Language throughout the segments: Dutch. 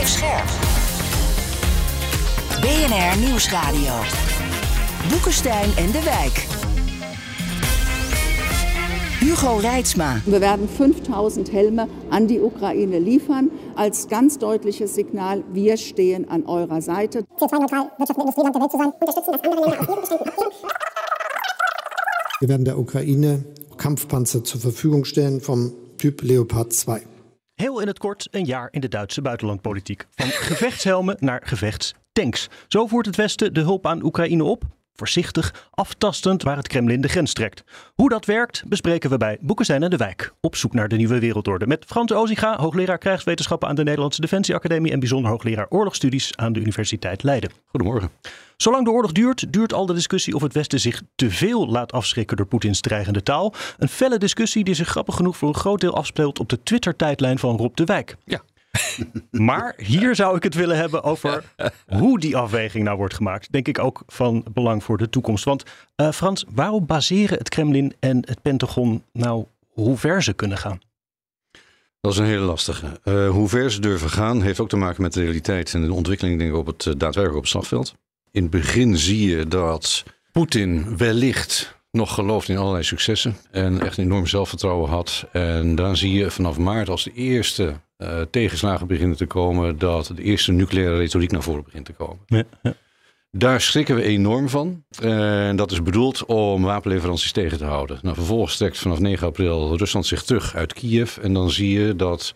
scherp. BNR Nieuwsradio. Boekenstein en de Wijk. Hugo Reitsma. Wir werden 5000 Helme an die Oekraïne liefern als ganz deutliches Signal, wir stehen an eurer Seite. CO2-neutral, Wirtschaft und Industrieland der Welt zu sein, unterstützen, dass andere Länder auf jedem Bestand abgeben. Wir werden der Oekraïne Kampfpanzer zur Verfügung stellen vom Typ Leopard 2. Heel in het kort een jaar in de Duitse buitenlandpolitiek. Van gevechtshelmen naar gevechtstanks. Zo voert het Westen de hulp aan Oekraïne op. Voorzichtig, aftastend waar het Kremlin de grens trekt. Hoe dat werkt bespreken we bij Boekenstein en de Wijk. Op zoek naar de nieuwe wereldorde. Met Frans Ozinga, hoogleraar krijgswetenschappen aan de Nederlandse Defensieacademie en bijzonder hoogleraar oorlogsstudies aan de Universiteit Leiden. Goedemorgen. Zolang de oorlog duurt al de discussie of het Westen zich te veel laat afschrikken door Poetins dreigende taal. Een felle discussie die zich grappig genoeg voor een groot deel afspeelt op de Twitter-tijdlijn van Rob de Wijk. Ja. Maar hier zou ik het willen hebben over hoe die afweging nou wordt gemaakt. Denk ik ook van belang voor de toekomst. Want Frans, waarom baseren het Kremlin en het Pentagon nou hoe ver ze kunnen gaan? Dat is een hele lastige. Hoe ver ze durven gaan heeft ook te maken met de realiteit en de ontwikkeling denk ik, op het daadwerkelijk op het slagveld. In het begin zie je dat Poetin wellicht nog gelooft in allerlei successen en echt een enorm zelfvertrouwen had. En dan zie je vanaf maart als de eerste tegenslagen beginnen te komen, dat de eerste nucleaire retoriek naar voren begint te komen. Ja. Daar schrikken we enorm van. En dat is bedoeld om wapenleveranties tegen te houden. Nou, vervolgens trekt vanaf 9 april Rusland zich terug uit Kiev. En dan zie je dat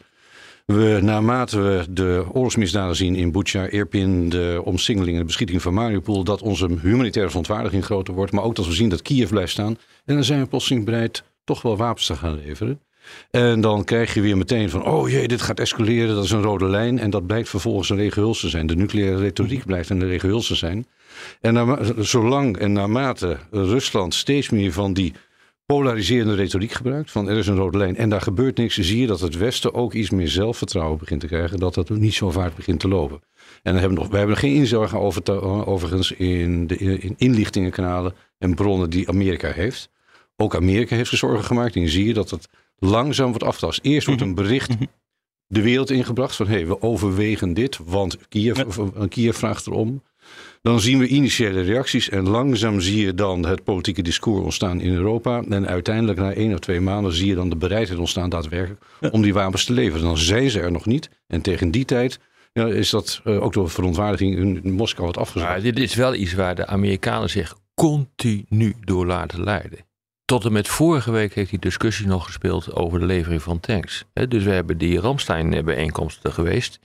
we naarmate we de oorlogsmisdaden zien in Bucha, Irpin, de omsingeling en de beschieting van Mariupol, dat onze humanitaire verontwaardiging groter wordt. Maar ook dat we zien dat Kiev blijft staan. En dan zijn we plotseling bereid toch wel wapens te gaan leveren. En dan krijg je weer meteen van, oh jee, dit gaat escaleren, dat is een rode lijn. En dat blijkt vervolgens een lege huls te zijn. De nucleaire retoriek blijft een lege huls te zijn. En zolang en naarmate Rusland steeds meer van die polariserende retoriek gebruikt, van er is een rode lijn en daar gebeurt niks, zie je dat het Westen ook iets meer zelfvertrouwen begint te krijgen, dat dat niet zo vaart begint te lopen. En we hebben geen inzage overigens in inlichtingenkanalen en bronnen die Amerika heeft. Ook Amerika heeft er zorgen gemaakt en zie je dat het langzaam wordt afgetast. Eerst wordt een bericht de wereld ingebracht van we overwegen dit, want Kiev vraagt erom. Dan zien we initiële reacties en langzaam zie je dan het politieke discours ontstaan in Europa. En uiteindelijk na 1 of 2 maanden zie je dan de bereidheid ontstaan daadwerkelijk om die wapens te leveren. Dan zijn ze er nog niet en tegen die tijd is dat ook door verontwaardiging in Moskou wat afgezwakt. Dit is wel iets waar de Amerikanen zich continu door laten leiden. Tot en met vorige week heeft die discussie nog gespeeld over de levering van tanks. Dus we hebben die Ramstein-bijeenkomsten geweest.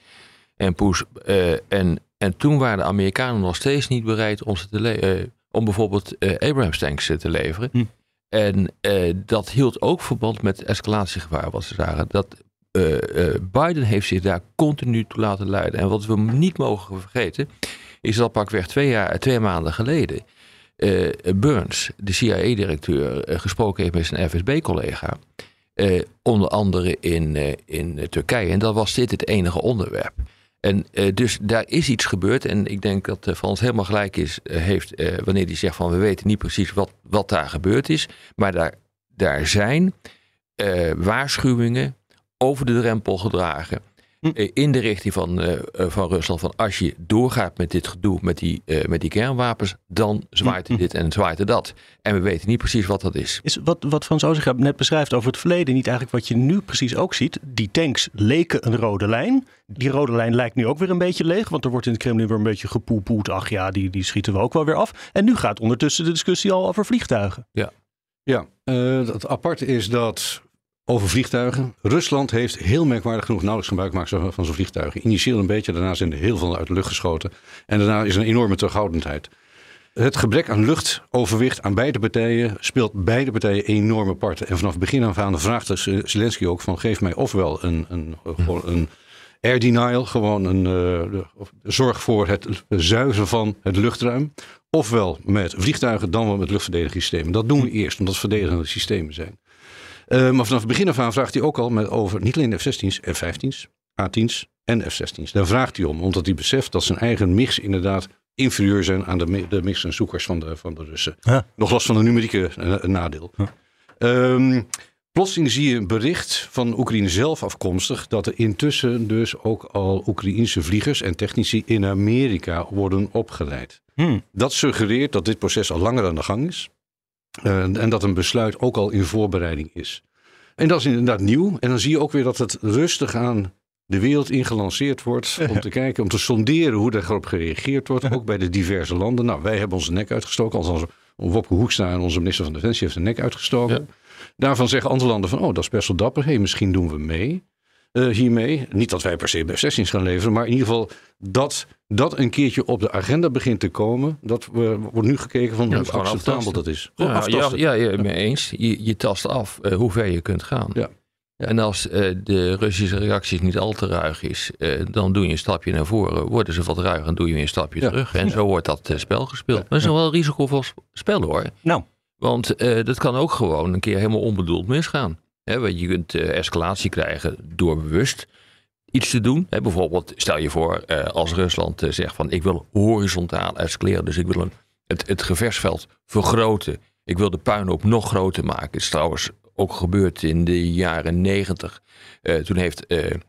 En toen waren de Amerikanen nog steeds niet bereid om bijvoorbeeld Abrams tanks te leveren. En dat hield ook verband met escalatiegevaar wat ze zagen. Biden heeft zich daar continu toe laten leiden. En wat we niet mogen vergeten is dat pakweg 2 maanden geleden Burns, de CIA-directeur, gesproken heeft met zijn FSB-collega. Onder andere in Turkije. En dat was dit het enige onderwerp. En dus daar is iets gebeurd. En ik denk dat Frans helemaal gelijk heeft wanneer hij zegt van we weten niet precies wat daar gebeurd is. Maar daar zijn waarschuwingen over de drempel gedragen. In de richting van Rusland. Van als je doorgaat met dit gedoe met die kernwapens, dan zwaait dit en zwaait dat. En we weten niet precies wat dat is. Is wat Frans Ozinga net beschrijft over het verleden niet eigenlijk wat je nu precies ook ziet? Die tanks leken een rode lijn. Die rode lijn lijkt nu ook weer een beetje leeg. Want er wordt in het Kremlin weer een beetje gepoepoed. Ach ja, die schieten we ook wel weer af. En nu gaat ondertussen de discussie al over vliegtuigen. Ja, het aparte is dat over vliegtuigen. Rusland heeft heel merkwaardig genoeg nauwelijks gebruik gemaakt van zo'n vliegtuigen. Initieel een beetje, daarna zijn er heel veel uit de lucht geschoten. En daarna is er een enorme terughoudendheid. Het gebrek aan luchtoverwicht aan beide partijen speelt beide partijen enorme parten. En vanaf begin af aan vraagt Zelensky ook van geef mij ofwel een air denial, gewoon zorg voor het zuiveren van het luchtruim. Ofwel met vliegtuigen, dan wel met luchtverdedigingssystemen. Dat doen we eerst, omdat het verdedigende systemen zijn. Maar vanaf het begin af aan vraagt hij ook al over niet alleen F-16's, F-15's, A-10's en F-16's. Daar vraagt hij om, omdat hij beseft dat zijn eigen mix inderdaad inferieur zijn aan de mix en zoekers van de Russen. Ja. Nog los van een numerieke nadeel. Ja. Plotseling zie je een bericht van Oekraïne zelf afkomstig dat er intussen dus ook al Oekraïense vliegers en technici in Amerika worden opgeleid. Dat suggereert dat dit proces al langer aan de gang is. En dat een besluit ook al in voorbereiding is. En dat is inderdaad nieuw. En dan zie je ook weer dat het rustig aan de wereld ingelanceerd wordt. Om te kijken, om te sonderen hoe daarop gereageerd wordt. Ook bij de diverse landen. Nou, wij hebben onze nek uitgestoken. Althans, Wopke Hoekstra en onze minister van Defensie heeft zijn nek uitgestoken. Ja. Daarvan zeggen andere landen van, dat is best wel dapper. Misschien doen we mee hiermee. Niet dat wij per se F-16's gaan leveren. Maar in ieder geval dat een keertje op de agenda begint te komen. Dat wordt nu gekeken van hoe acceptabel dat is. Mee eens. Je tast af hoe ver je kunt gaan. Ja. Ja. En als de Russische reactie niet al te ruig is, dan doe je een stapje naar voren. Worden ze wat ruiger, dan doe je weer een stapje terug. En zo wordt dat spel gespeeld. Maar het is nog wel een risicovol spel hoor. Nou. Want dat kan ook gewoon een keer helemaal onbedoeld misgaan. Je kunt escalatie krijgen door bewust iets te doen. Bijvoorbeeld, stel je voor als Rusland zegt van ik wil horizontaal escaleren. Dus ik wil het gevechtsveld vergroten. Ik wil de puinhoop nog groter maken. Het is trouwens ook gebeurd in de jaren 90. Toen heeft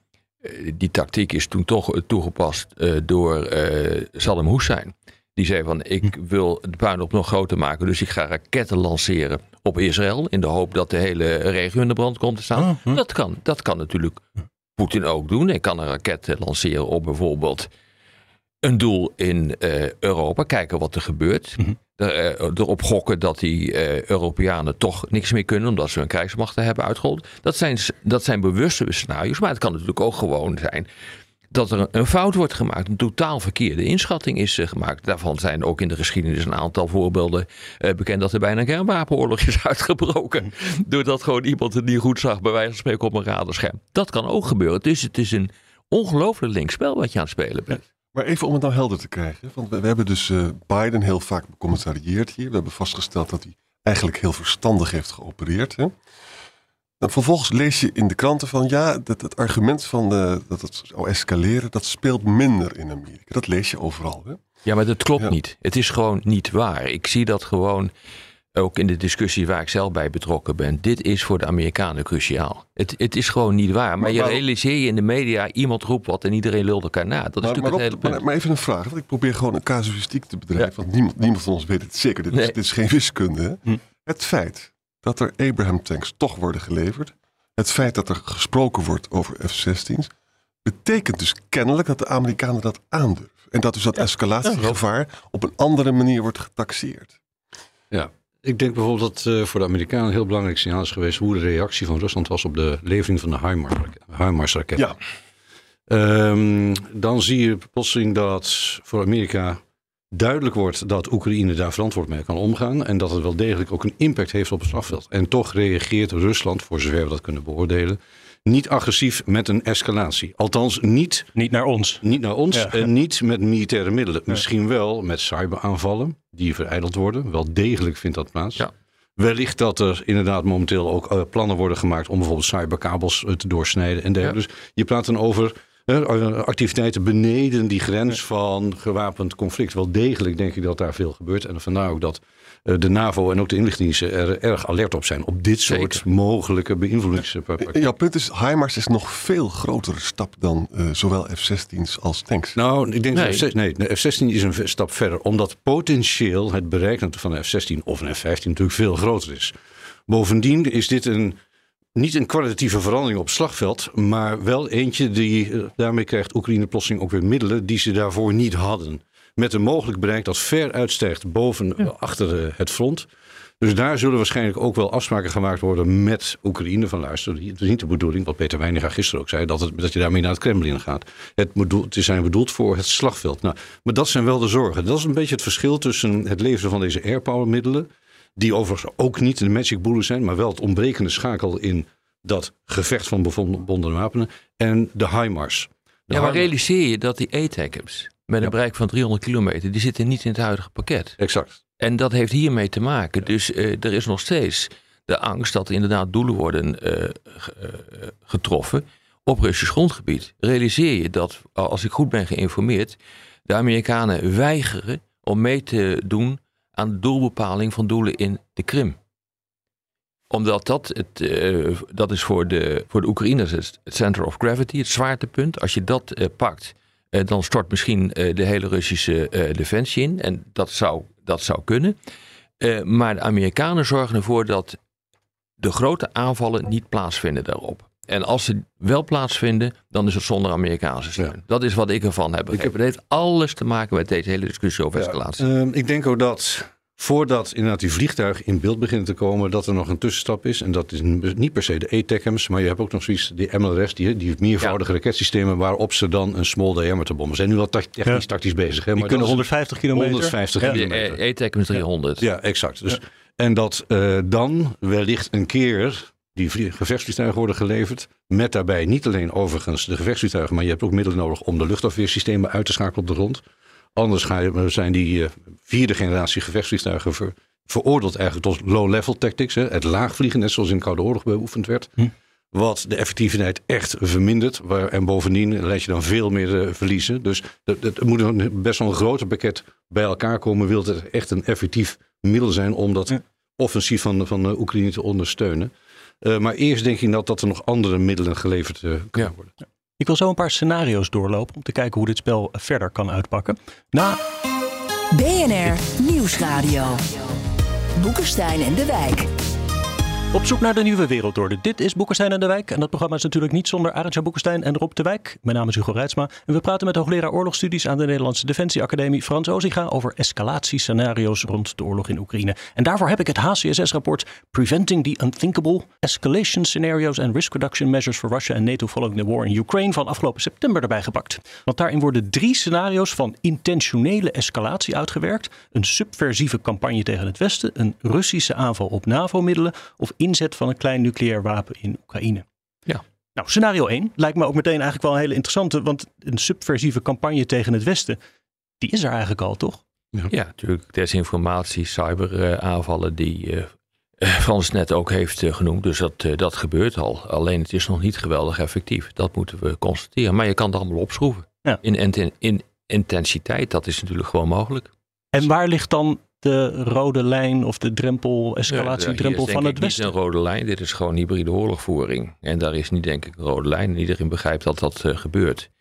die tactiek is toen toch toegepast door Saddam Hussein. Die zei van ik wil de puinhoop nog groter maken. Dus ik ga raketten lanceren op Israël. In de hoop dat de hele regio in de brand komt te staan. Dat kan natuurlijk Poetin ook doen. Hij kan een raket lanceren op bijvoorbeeld een doel in Europa. Kijken wat er gebeurt. Erop gokken dat die Europeanen toch niks meer kunnen. Omdat ze hun krijgsmachten hebben uitgehold. Dat zijn bewuste scenario's. Maar het kan natuurlijk ook gewoon zijn dat er een fout wordt gemaakt. Een totaal verkeerde inschatting is gemaakt. Daarvan zijn ook in de geschiedenis een aantal voorbeelden bekend dat er bijna een kernwapenoorlog is uitgebroken. Doordat gewoon iemand het niet goed zag, bij wijze van spreken op een radarscherm. Dat kan ook gebeuren. Dus het is een ongelooflijk link spel wat je aan het spelen bent. Ja, maar even om het nou helder te krijgen. Want we hebben dus Biden heel vaak becommentarieerd hier. We hebben vastgesteld dat hij eigenlijk heel verstandig heeft geopereerd. Hè? Dan vervolgens lees je in de kranten van het argument van dat het zou escaleren, dat speelt minder in Amerika. Dat lees je overal. Hè? Ja, maar dat klopt niet. Het is gewoon niet waar. Ik zie dat gewoon ook in de discussie waar ik zelf bij betrokken ben. Dit is voor de Amerikanen cruciaal. Het is gewoon niet waar. Maar je realiseer je in de media, iemand roept wat en iedereen lult elkaar na. Dat is natuurlijk het hele punt. Maar even een vraag. Want ik probeer gewoon een casuïstiek te bedrijven. Ja. Want niemand van ons weet het zeker. Dit is geen wiskunde. Hè? Het feit dat er Abraham tanks toch worden geleverd. Het feit dat er gesproken wordt over F-16's. Betekent dus kennelijk dat de Amerikanen dat aandurven. En dat dus dat escalatiegevaar op een andere manier wordt getaxeerd. Ja, ik denk bijvoorbeeld dat voor de Amerikanen een heel belangrijk signaal is geweest hoe de reactie van Rusland was op de levering van de HIMARS-raketten. Ja. Dan zie je plotseling dat voor Amerika duidelijk wordt dat Oekraïne daar verantwoord mee kan omgaan. En dat het wel degelijk ook een impact heeft op het slagveld. En toch reageert Rusland, voor zover we dat kunnen beoordelen, niet agressief met een escalatie. Althans niet naar ons. Niet naar ons en niet met militaire middelen. Ja. Misschien wel met cyberaanvallen die verijdeld worden. Wel degelijk vindt dat plaats. Ja. Wellicht dat er inderdaad momenteel ook plannen worden gemaakt om bijvoorbeeld cyberkabels te doorsnijden en dergelijke. Ja. Dus je praat dan over activiteiten beneden die grens van gewapend conflict. Wel degelijk denk ik dat daar veel gebeurt. En vandaar ook dat de NAVO en ook de inlichtingendiensten er erg alert op zijn. Op dit soort mogelijke beïnvloedingspakketten. Jouw punt is, HIMARS is nog veel grotere stap dan zowel F-16's als tanks. Nou, ik denk de F-16 is een stap verder. Omdat potentieel het bereik van een F-16 of een F-15 natuurlijk veel groter is. Bovendien is dit niet een kwalitatieve verandering op het slagveld, maar wel eentje die, daarmee krijgt Oekraïne plotseling ook weer middelen die ze daarvoor niet hadden. Met een mogelijk bereik dat ver uitstijgt achter het front. Dus daar zullen waarschijnlijk ook wel afspraken gemaakt worden met Oekraïne. Van luister, het is niet de bedoeling, wat Peter Weininga gisteren ook zei, dat je daarmee naar het Kremlin gaat. Het zijn bedoeld voor het slagveld. Nou, maar dat zijn wel de zorgen. Dat is een beetje het verschil tussen het leveren van deze airpower middelen, die overigens ook niet de magic bullet zijn, maar wel het ontbrekende schakel in dat gevecht van bevondene wapenen en de HIMARS. Maar realiseer je dat die ATACMS met een bereik van 300 kilometer, die zitten niet in het huidige pakket. Exact. En dat heeft hiermee te maken. Dus er is nog steeds de angst dat er inderdaad doelen worden getroffen op Russisch grondgebied. Realiseer je dat, als ik goed ben geïnformeerd, de Amerikanen weigeren om mee te doen aan de doelbepaling van doelen in de Krim. Omdat dat is voor de Oekraïners het center of gravity, het zwaartepunt. Als je dat pakt, dan stort misschien de hele Russische defensie in. En dat zou kunnen. Maar de Amerikanen zorgen ervoor dat de grote aanvallen niet plaatsvinden daarop. En als ze wel plaatsvinden, dan is het zonder Amerikaanse steun. Ja. Dat is wat ik ervan heb begrepen. Het heeft alles te maken met deze hele discussie over escalatie. Ik denk ook dat voordat inderdaad die vliegtuigen in beeld beginnen te komen, dat er nog een tussenstap is. En dat is niet per se de ATACMS, maar je hebt ook nog zoiets, die MLRS, die meervoudige raketsystemen waarop ze dan een small diameter bommen. Ze zijn nu al technisch tactisch bezig. Hè, die maar kunnen 150 kilometer. 150 kilometer. De ATACMS 300. Ja, exact. Dus, en dat dan wellicht een keer die gevechtsvliegtuigen worden geleverd. Met daarbij niet alleen overigens de gevechtsvliegtuigen, maar je hebt ook middelen nodig om de luchtafweersystemen uit te schakelen op de grond. Anders zijn die vierde generatie gevechtsvliegtuigen veroordeeld eigenlijk tot low-level tactics. Hè, het laagvliegen, net zoals in de Koude Oorlog beoefend werd. Wat de effectiviteit echt vermindert. En bovendien leid je dan veel meer verliezen. Dus het moet best wel een groter pakket bij elkaar komen. Wil het echt een effectief middel zijn om dat offensief van Oekraïne te ondersteunen. Maar eerst denk ik dat er nog andere middelen geleverd kunnen worden. Ja. Ik wil zo een paar scenario's doorlopen om te kijken hoe dit spel verder kan uitpakken. BNR Nieuwsradio. Boekenstein en de Wijk. Op zoek naar de nieuwe wereldorde. Dit is Boekenstein en de Wijk. En dat programma is natuurlijk niet zonder Arend-Jan Boekenstein en Rob de Wijk. Mijn naam is Hugo Reitsma. En we praten met hoogleraar oorlogsstudies aan de Nederlandse Defensieacademie Frans Ozinga over escalatiescenario's rond de oorlog in Oekraïne. En daarvoor heb ik het HCSS-rapport Preventing the Unthinkable: Escalation Scenarios and Risk Reduction Measures for Russia and NATO Following the War in Ukraine van afgelopen september erbij gepakt. Want daarin worden 3 scenario's van intentionele escalatie uitgewerkt. Een subversieve campagne tegen het Westen, een Russische aanval op NAVO-middelen of inzet van een klein nucleair wapen in Oekraïne. Ja. Nou, scenario 1 lijkt me ook meteen eigenlijk wel een hele interessante, want een subversieve campagne tegen het Westen, die is er eigenlijk al, toch? Ja, natuurlijk. Desinformatie, cyberaanvallen die Frans net ook heeft genoemd. Dus dat gebeurt al. Alleen het is nog niet geweldig effectief. Dat moeten we constateren. Maar je kan het allemaal opschroeven. Ja. In intensiteit, dat is natuurlijk gewoon mogelijk. En waar ligt dan de rode lijn of de drempel, escalatiedrempel van het Westen? Niet een rode lijn, dit is gewoon hybride oorlogvoering. En daar is niet denk ik een rode lijn. Iedereen begrijpt dat dat gebeurt.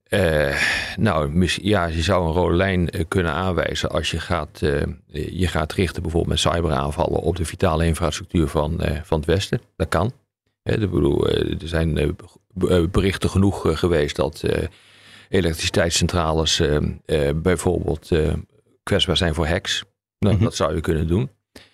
Je zou een rode lijn kunnen aanwijzen als je gaat richten bijvoorbeeld met cyberaanvallen op de vitale infrastructuur van het Westen. Dat kan. Er zijn berichten genoeg geweest dat elektriciteitscentrales bijvoorbeeld kwetsbaar zijn voor hacks. Nou, dat zou je kunnen doen.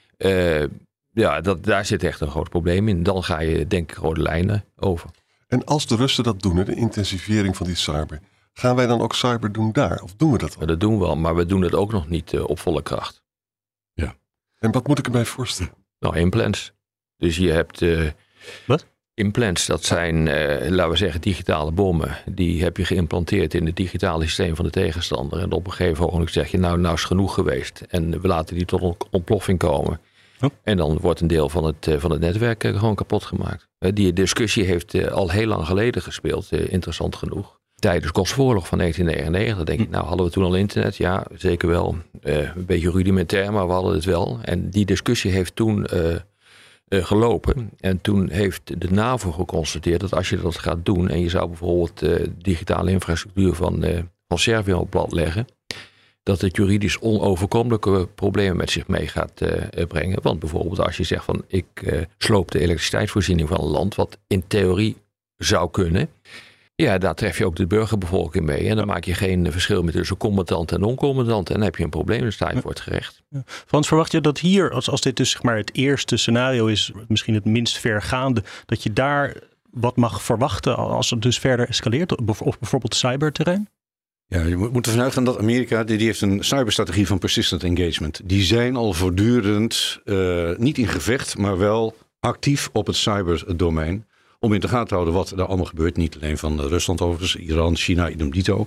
Daar zit echt een groot probleem in. Dan ga je denk ik rode lijnen over. En als de Russen dat doen, de intensivering van die cyber, gaan wij dan ook cyber doen daar? Of doen we dat al? Dat doen we al, maar we doen het ook nog niet op volle kracht. Ja. En wat moet ik erbij voorstellen? Nou, implants. Dus je hebt Wat? Implants, dat zijn, laten we zeggen, digitale bommen. Die heb je geïmplanteerd in het digitale systeem van de tegenstander. En op een gegeven moment zeg je, nou is genoeg geweest. En we laten die tot ontploffing komen. Oh. En dan wordt een deel van het netwerk gewoon kapot gemaakt. Die discussie heeft al heel lang geleden gespeeld, interessant genoeg. Tijdens Kosovo-oorlog van 1999, denk ik, hadden we toen al internet? Ja, zeker wel. Een beetje rudimentair, maar we hadden het wel. En die discussie heeft toen gelopen. En toen heeft de NAVO geconstateerd dat als je dat gaat doen en je zou bijvoorbeeld de digitale infrastructuur van Servië op plat leggen, dat het juridisch onoverkomelijke problemen met zich mee gaat brengen. Want bijvoorbeeld als je zegt van ik sloop de elektriciteitsvoorziening van een land, wat in theorie zou kunnen. Ja, daar tref je ook de burgerbevolking mee. En dan maak je geen verschil meer tussen combatant en non-combatant. En dan heb je een probleem, dan sta je voor het gerecht. Ja. Frans, verwacht je dat hier, als dit dus zeg maar het eerste scenario is, misschien het minst vergaande, dat je daar wat mag verwachten als het dus verder escaleert? Of bijvoorbeeld cyberterrein? Ja, je moet ervan uitgaan dat Amerika, die heeft een cyberstrategie van persistent engagement. Die zijn al voortdurend niet in gevecht, maar wel actief op het cyberdomein. Om in de gaten te houden wat er allemaal gebeurt. Niet alleen van Rusland overigens, Iran, China, idem dito.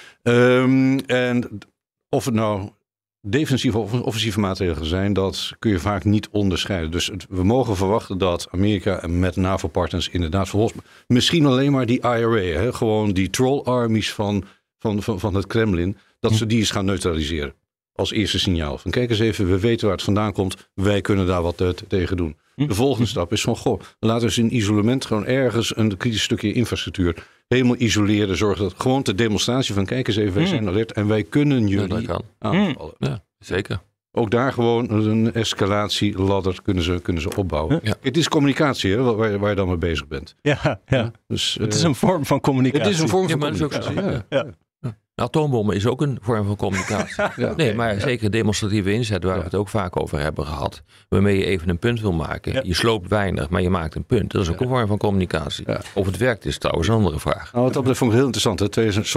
En of het nou defensieve of offensieve maatregelen zijn, dat kun je vaak niet onderscheiden. Dus we mogen verwachten dat Amerika met NAVO-partners inderdaad volgens misschien alleen maar die IRA, gewoon die troll armies van het Kremlin, dat ze die eens gaan neutraliseren. als eerste signaal. Van kijk eens even, we weten waar het vandaan komt. Wij kunnen daar wat tegen doen. De volgende stap is van, laten we eens in isolement gewoon ergens een kritisch stukje infrastructuur helemaal isoleren. Zorgen dat gewoon de demonstratie van kijk eens even, wij zijn alert en wij kunnen jullie aanvallen. Ja, zeker. Ook daar gewoon een escalatieladder kunnen ze opbouwen. Ja. Het is communicatie waar je dan mee bezig bent. Ja. Dus, het is een vorm van communicatie. Het is een vorm van communicatie, ja. Atoombommen is ook een vorm van communicatie. Nee, maar zeker demonstratieve inzet, waar we het ook vaak over hebben gehad. Waarmee je even een punt wil maken. Ja. Je sloopt weinig, maar je maakt een punt. Dat is ook een vorm van communicatie. Ja. Of het werkt is trouwens een andere vraag. Nou, dat vond ik heel interessant.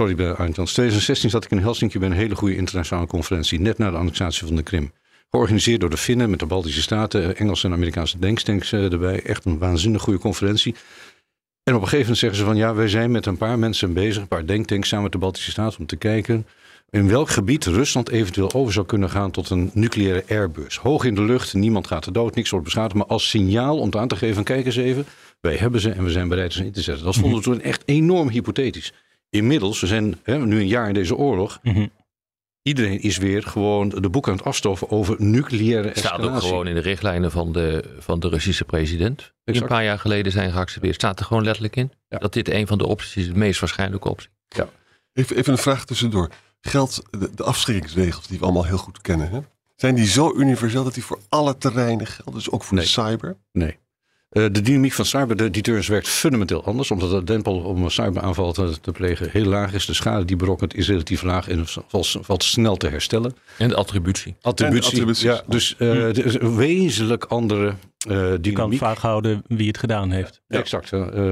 2016 zat ik in Helsinki bij een hele goede internationale conferentie. Net na de annexatie van de Krim. Georganiseerd door de Finnen met de Baltische Staten. Engelse en Amerikaanse denktanks erbij. Echt een waanzinnig goede conferentie. En op een gegeven moment zeggen ze van wij zijn met een paar mensen bezig, een paar denktanks samen met de Baltische Staten om te kijken in welk gebied Rusland eventueel over zou kunnen gaan tot een nucleaire airbus. Hoog in de lucht, niemand gaat er dood, niks wordt beschadigd, maar als signaal om aan te geven, kijk eens even, wij hebben ze en we zijn bereid ze in te zetten. Dat vonden we toen echt enorm hypothetisch. Inmiddels, we zijn nu een jaar in deze oorlog. Iedereen is weer gewoon de boek aan het afstoffen over nucleaire escalatie. Staat ook gewoon in de richtlijnen van de Russische president. Die een paar jaar geleden zijn geaccepteerd. Staat er gewoon letterlijk in. Ja. Dat dit een van de opties is, de meest waarschijnlijke optie. Ja. Even een vraag tussendoor. Geldt de afschrikkingsregels die we allemaal heel goed kennen. Hè? Zijn die zo universeel dat die voor alle terreinen gelden? Dus ook voor de cyber? Nee. De dynamiek van cyber deterrence werkt fundamenteel anders. Omdat de drempel om een cyberaanval te plegen heel laag is. De schade die berokkent is relatief laag en valt snel te herstellen. En de attributie. Ja, dus er is een wezenlijk andere dynamiek. Je kan vaak houden wie het gedaan heeft. Ja. Exact.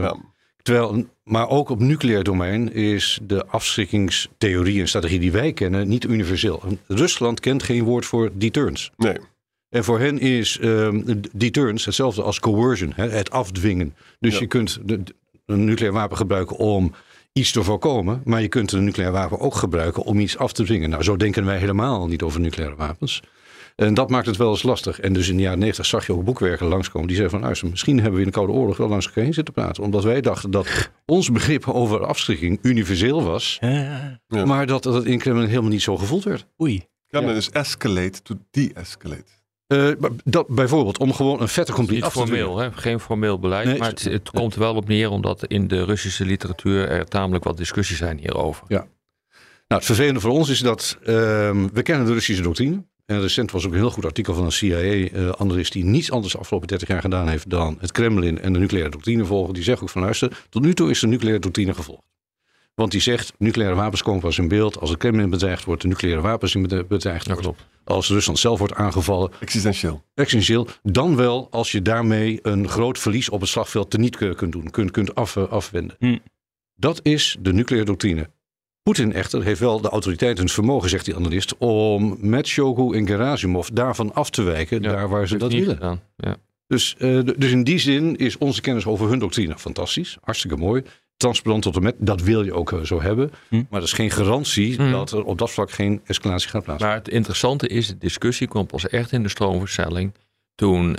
Maar ook op nucleair domein is de afschrikkingstheorie en strategie die wij kennen niet universeel. Rusland kent geen woord voor deterrence. Nee. En voor hen is deterrence hetzelfde als coercion, het afdwingen. Dus je kunt een nucleair wapen gebruiken om iets te voorkomen, maar je kunt een nucleair wapen ook gebruiken om iets af te dwingen. Nou, zo denken wij helemaal niet over nucleaire wapens. En dat maakt het wel eens lastig. En dus in de jaren 90 zag je ook boekwerken langskomen die zeiden van luister, misschien hebben we in de Koude Oorlog wel langs elkaar heen zitten praten. Omdat wij dachten dat ons begrip over afschrikking universeel was, maar dat het in Kremlin helemaal niet zo gevoeld werd. Oei. Kremlin is escalate to de-escalate. Dat bijvoorbeeld om gewoon een vette complete niet af te formeel, hè? Geen formeel beleid, nee, maar het komt er wel op neer omdat in de Russische literatuur er tamelijk wat discussies zijn hierover. Ja. Nou, het vervelende voor ons is dat we kennen de Russische doctrine. En recent was ook een heel goed artikel van een CIA-analyst die niets anders de afgelopen 30 jaar gedaan heeft dan het Kremlin en de nucleaire doctrine volgen. Die zegt ook van luister, tot nu toe is de nucleaire doctrine gevolgd. Want die zegt, nucleaire wapens komen pas in beeld als het Kremlin bedreigd wordt, de nucleaire wapens bedreigd wordt. Ja, als Rusland zelf wordt aangevallen. Existentieel. Dan wel als je daarmee een groot verlies op het slagveld teniet kunt doen. Kunt afwenden. Dat is de nucleaire doctrine. Poetin echter heeft wel de autoriteit en het vermogen, zegt die analist, om met Shoigu en Gerasimov daarvan af te wijken, daar waar ze dat willen. Ja. Dus in die zin is onze kennis over hun doctrine fantastisch. Hartstikke mooi. Transparant tot en met, dat wil je ook zo hebben. Maar dat is geen garantie dat er op dat vlak geen escalatie gaat plaatsvinden. Maar het interessante is, de discussie kwam pas echt in de stroomversnelling toen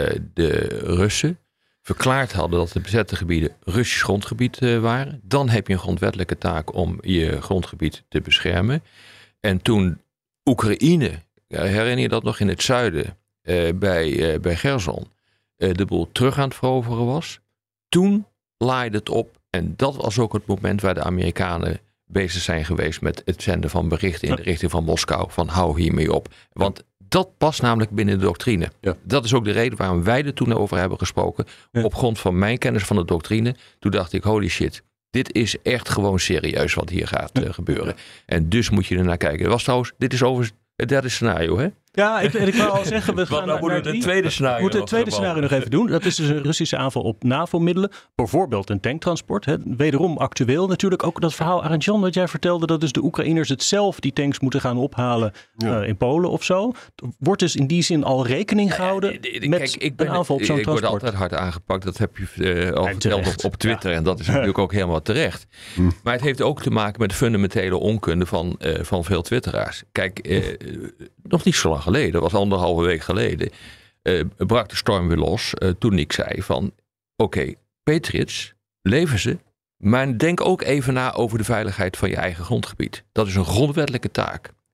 de Russen verklaard hadden dat de bezette gebieden Russisch grondgebied waren. Dan heb je een grondwettelijke taak om je grondgebied te beschermen. En toen Oekraïne, herinner je dat nog, in het zuiden bij Gerson, de boel terug aan het veroveren was. Toen laaide het op. En dat was ook het moment waar de Amerikanen bezig zijn geweest met het zenden van berichten in de richting van Moskou. Van hou hiermee op. Want dat past namelijk binnen de doctrine. Ja. Dat is ook de reden waarom wij er toen over hebben gesproken. Ja. Op grond van mijn kennis van de doctrine. Toen dacht ik, holy shit. Dit is echt gewoon serieus wat hier gaat gebeuren. En dus moet je er naar kijken. Was trouwens, dit is overigens het derde scenario, hè? Ja, ik wou al zeggen, we gaan moeten het tweede scenario. We moeten het tweede scenario nog even doen. Dat is dus een Russische aanval op NAVO-middelen. Bijvoorbeeld een tanktransport. Hè. Wederom actueel natuurlijk. Ook dat verhaal, Arjan, dat jij vertelde, dat dus de Oekraïners het zelf die tanks moeten gaan ophalen in Polen of zo. Wordt dus in die zin al rekening gehouden met een aanval op zo'n transport? Ik word altijd hard aangepakt. Dat heb je al verteld op Twitter. Ja. En dat is natuurlijk ook helemaal terecht. Maar het heeft ook te maken met de fundamentele onkunde van veel twitteraars. Kijk, nog niet zo lang geleden, dat was 1,5 week geleden, brak de storm weer los toen ik zei van oké, Patriots, leven ze, maar denk ook even na over de veiligheid van je eigen grondgebied. Dat is een grondwettelijke taak.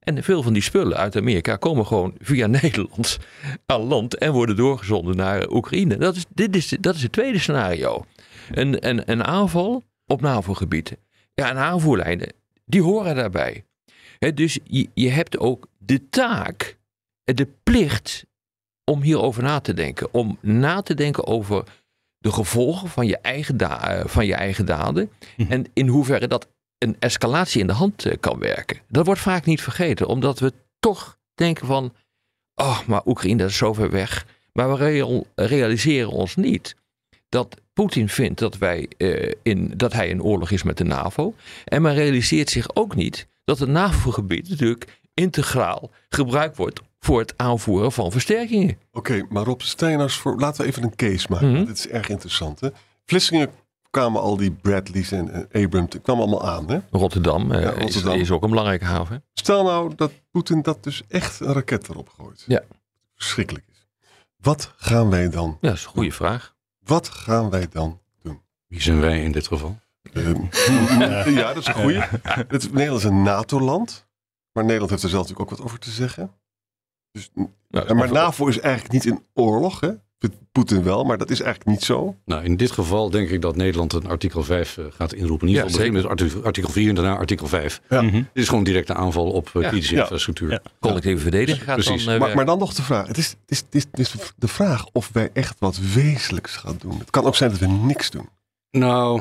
En veel van die spullen uit Amerika komen gewoon via Nederland aan land en worden doorgezonden naar Oekraïne. Dat is het tweede scenario. Een aanval op NAVO-gebieden. Ja, en aanvoerlijnen, die horen daarbij. Dus je hebt ook de taak, de plicht om hierover na te denken. Om na te denken over de gevolgen van je eigen daden. En in hoeverre dat een escalatie in de hand kan werken. Dat wordt vaak niet vergeten. Omdat we toch denken van, maar Oekraïne dat is zo ver weg. Maar we realiseren ons niet dat Poetin vindt dat hij in oorlog is met de NAVO. En men realiseert zich ook niet dat het NAVO-gebied natuurlijk integraal gebruikt wordt voor het aanvoeren van versterkingen. Oké, maar Rob, stel je nou eens voor, laten we even een case maken. Dit is erg interessant. Hè? Vlissingen kwamen al die Bradleys en Abrams, kwamen allemaal aan. Hè? Rotterdam, is ook een belangrijke haven. Hè? Stel nou dat Poetin dat dus echt een raket erop gooit. Ja. Verschrikkelijk is. Wat gaan wij dan? Ja, dat is een goede vraag. Wat gaan wij dan doen? Wie zijn wij in dit geval? Ja, dat is een goeie. Nederland is een NATO-land. Maar Nederland heeft er zelf natuurlijk ook wat over te zeggen. Dus, maar NAVO is eigenlijk niet in oorlog, hè? Poetin wel, maar dat is eigenlijk niet zo. Nou, in dit geval denk ik dat Nederland een artikel 5 gaat inroepen. In ieder geval beginnen met artikel 4 en daarna artikel 5. Ja. Dit is gewoon directe aanval op kritische infrastructuur. Ja. Collectieve verdediging gaat precies. Dan maar dan nog de vraag. Het is de vraag of wij echt wat wezenlijks gaan doen. Het kan ook zijn dat we niks doen. Nou,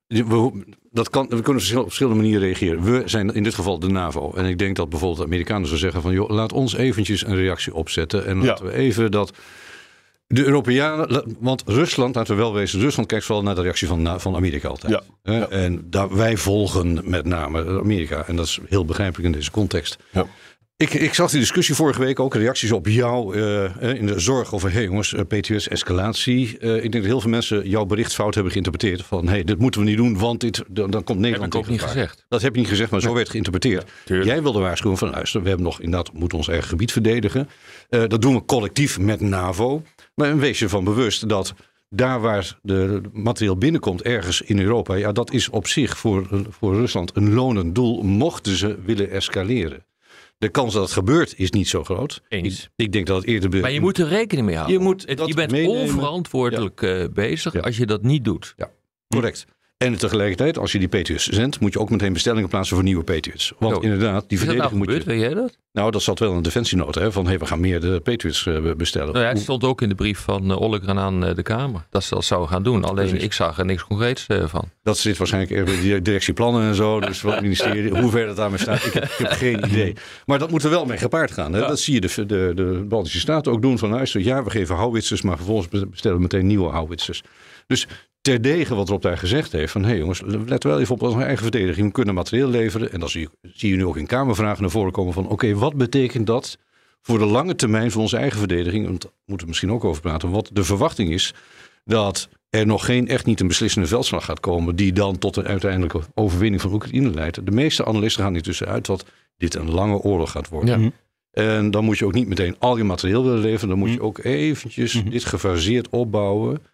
we kunnen op verschillende manieren reageren. We zijn in dit geval de NAVO. En ik denk dat bijvoorbeeld de Amerikanen zou zeggen van, joh, laat ons eventjes een reactie opzetten. En laten we even dat de Europeanen, want Rusland, laten we wel wezen, Rusland kijkt vooral naar de reactie van Amerika altijd. Ja. En wij volgen met name Amerika. En dat is heel begrijpelijk in deze context. Ja. Ik zag die discussie vorige week ook, reacties op jou in de zorg over, hey jongens, PTS escalatie. Ik denk dat heel veel mensen jouw bericht fout hebben geïnterpreteerd. Van, hey, dit moeten we niet doen, want dan komt Nederland tegen. Dat heb ik ook niet gezegd. Dat heb je niet gezegd, maar zo werd het geïnterpreteerd. Ja, jij wilde waarschuwen van, luister, we hebben nog inderdaad, moeten ons eigen gebied verdedigen. Dat doen we collectief met NAVO. Maar wees je van bewust dat daar waar de materieel binnenkomt ergens in Europa, ja, dat is op zich voor Rusland een lonend doel, mochten ze willen escaleren. De kans dat het gebeurt is niet zo groot. Ik denk dat het eerder... Maar je moet er rekening mee houden. Je bent onverantwoordelijk bezig als je dat niet doet. Ja, correct. En tegelijkertijd, als je die Patriots zendt, moet je ook meteen bestellingen plaatsen voor nieuwe Patriots. Want inderdaad, die verdediging moet je... Weet jij dat? Nou, dat zat wel in een defensienota, hè, van we gaan meer de Patriots bestellen. Nou ja, het stond ook in de brief van Ollegren aan de Kamer. Dat ze dat zouden gaan doen. Alleen ik zag er niks concreets van. Dat zit waarschijnlijk in directieplannen en zo. Dus wat het ministerie, hoe ver dat daarmee staat, ik heb geen idee. Maar dat moet er wel mee gepaard gaan. Hè? Ja. Dat zie je de Baltische Staten ook doen. Van luister, ja, we geven houwitsers, maar vervolgens bestellen we meteen nieuwe houwitsers. Dus terdege wat Rob daar gezegd heeft, van jongens, let wel even op onze eigen verdediging. We kunnen materieel leveren. En dan zie je nu ook in Kamervragen naar voren komen van oké, wat betekent dat voor de lange termijn van onze eigen verdediging? Want daar moeten we misschien ook over praten. Wat de verwachting is dat er nog echt niet een beslissende veldslag gaat komen die dan tot een uiteindelijke overwinning van Oekraïne leidt. De meeste analisten gaan intussen uit dat dit een lange oorlog gaat worden. Ja. En dan moet je ook niet meteen al je materieel willen leveren. Dan moet je ook eventjes dit gefaseerd opbouwen.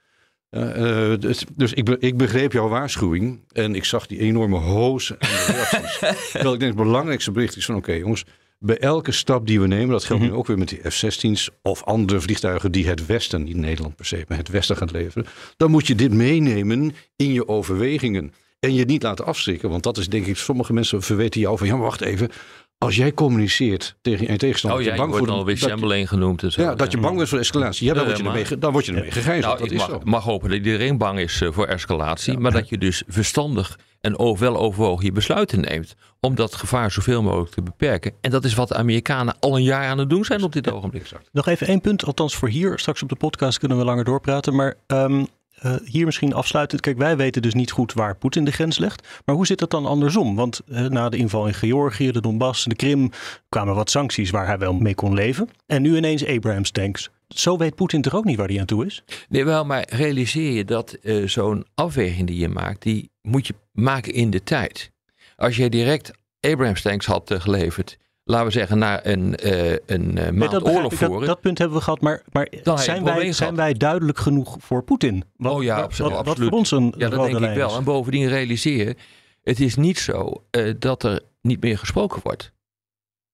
Dus ik begreep jouw waarschuwing en ik zag die enorme hoos en de reacties. Terwijl ik denk het belangrijkste bericht is van oké, jongens, bij elke stap die we nemen, dat geldt nu ook weer met die F-16's of andere vliegtuigen die het Westen, niet Nederland per se, maar het Westen gaat leveren. Dan moet je dit meenemen in je overwegingen en je niet laten afschrikken, want dat is denk ik, sommige mensen verweten jou van ja, maar wacht even. Als jij communiceert tegen je tegenstander... je wordt alweer Chamberlain genoemd. Dus dat je bang bent voor escalatie. Ja, dan word je ermee gegijzeld. Nou, ik mag hopen dat iedereen bang is voor escalatie. Ja, maar dat je dus verstandig en wel overwogen je besluiten neemt. Om dat gevaar zoveel mogelijk te beperken. En dat is wat de Amerikanen al een jaar aan het doen zijn op dit ogenblik. Nog even één punt, althans voor hier. Straks op de podcast kunnen we langer doorpraten. Maar... hier misschien afsluitend. Kijk, wij weten dus niet goed waar Poetin de grens legt. Maar hoe zit het dan andersom? Want na de inval in Georgië, de Donbass, de Krim... kwamen wat sancties waar hij wel mee kon leven. En nu ineens Abrams tanks. Zo weet Poetin toch ook niet waar hij aan toe is? Nee, wel, maar realiseer je dat zo'n afweging die je maakt... die moet je maken in de tijd. Als je direct Abrams tanks had geleverd... laten we zeggen, na een maand oorlog voeren. Dat punt hebben we gehad, maar zijn wij duidelijk genoeg voor Poetin? Absoluut. Wat voor ons een dat denk ik wel. En bovendien realiseer je, het is niet zo dat er niet meer gesproken wordt.